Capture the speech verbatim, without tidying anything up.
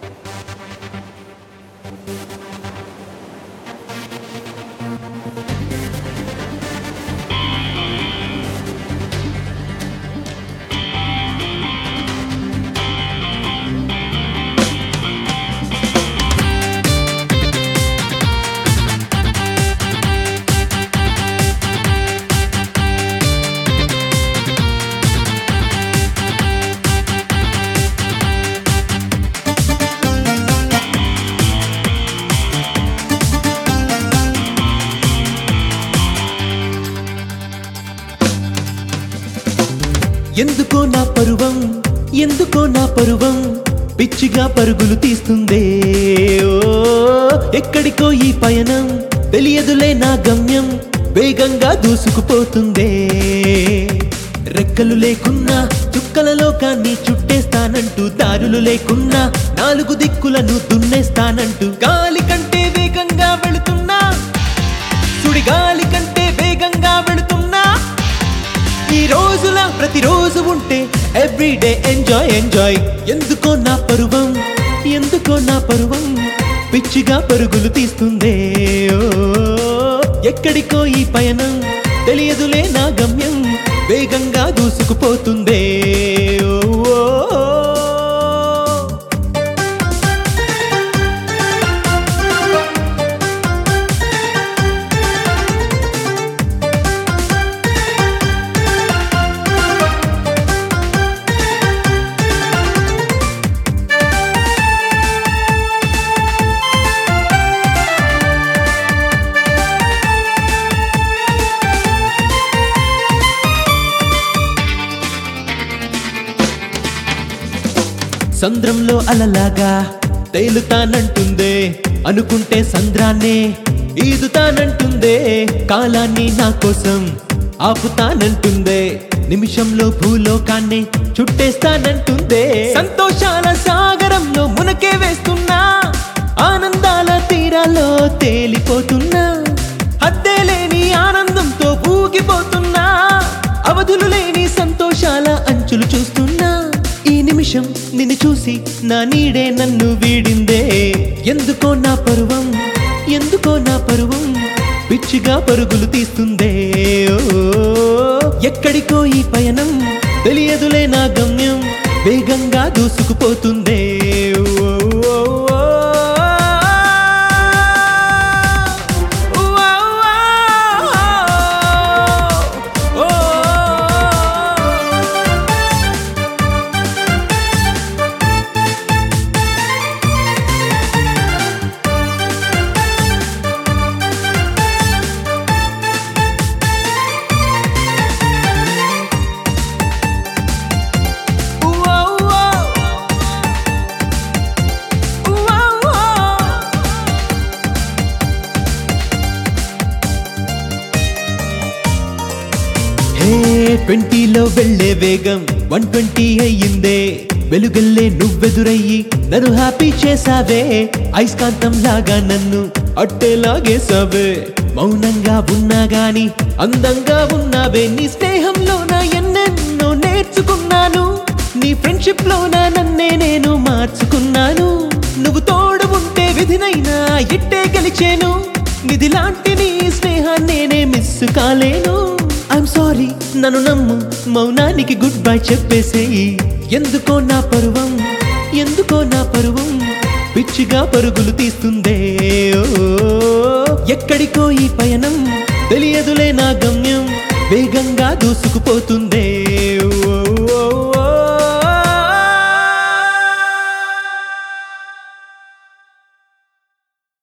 ఎందుకో నా పరువం ఎందుకో నా పరువం పిచ్చిగా పరుగులు తీస్తుందే ఓ ఎక్కడికో ఈ పయనం తెలియదులే నా గమ్యం వేగంగా దూసుకుపోతుందే రెక్కలు లేకున్నా చుక్కల లోకాన్ని చుట్టేస్తానంటూ దారులు లేకున్నా నాలుగు దిక్కులను దున్నేస్తానంటూ గాలి కంటే వేగంగా వెళుతున్నా సుడి గాలి కంటే వేగంగా వెళుతున్నా ఈ రోజులా ప్రతిరోజు ఉంటే ఎవ్రీడే ఎంజాయ్ ఎంజాయ్ ఎందుకో నా పరువం ఎందుకో నా పరువం పిచ్చిగా పరుగులు తీస్తుందే ఓ ఎక్కడికో ఈ పయనం తెలియదులే నా గమ్యం వేగంగా దూసుకుపోతుందే ఓ సంద్రంలో అలలాగా తేలుతానంటుందే అనుకుంటే సంద్రాన్నే ఈదుతానంటుందే కాలాన్ని నా కోసం ఆపుతానంటుందే నిమిషంలో భూలోకాన్ని చుట్టేస్తానంటుందే సంతోషాల సాగరంలో మునకే వేస్తున్నా ఆనందాల తీరాల్లో తేలిపోతున్నా హద్దే లేని ఆనందంతో ఊగిపోతున్నా అవధులు లేని సంతోషాల అంచులు చూస్తున్నా ఈ నిమిషం నిన్ను చూసి నా నీడే నన్ను వీడిందే ఎందుకో నా పరువం ఎందుకో నా పరువం పిచ్చిగా పరుగులు తీస్తుందే ఓ ఎక్కడికో ఈ పయనం తెలియదులే నా గమ్యం వేగంగా దూసుకుపోతుందే ఓ ట్వంటీలో వెళ్లే వేగం వన్ ట్వంటీ అయ్యిందే వెలుగల్లే నువ్వెదురయ్యి నన్ను హ్యాపీ చేసావే ఐస్కాంతం లాగా నన్ను అట్టేలాగేసావే మౌనంగా ఉన్నా గాని అందంగా ఉన్నావే నీ స్నేహంలోన ఎన్నెన్నో నేర్చుకున్నాను నీ ఫ్రెండ్షిప్ లోన నన్నే నేను మార్చుకున్నాను నువ్వు తోడు ఉంటే విధినైనా ఇట్టే గెలిచేను నిధి లాంటి నీ స్నేహాన్ని నేనే మిస్ కాలేను ఐఎమ్ సారీ నన్ను నమ్ము మౌనానికి గుడ్ బై చెప్పేసేయి ఎందుకో నా పరువం ఎందుకో నా పరువం పిచ్చిగా పరుగులు తీస్తుందే ఓ ఎక్కడికో ఈ పయనం తెలియదులే నా గమ్యం వేగంగా దూసుకుపోతుందే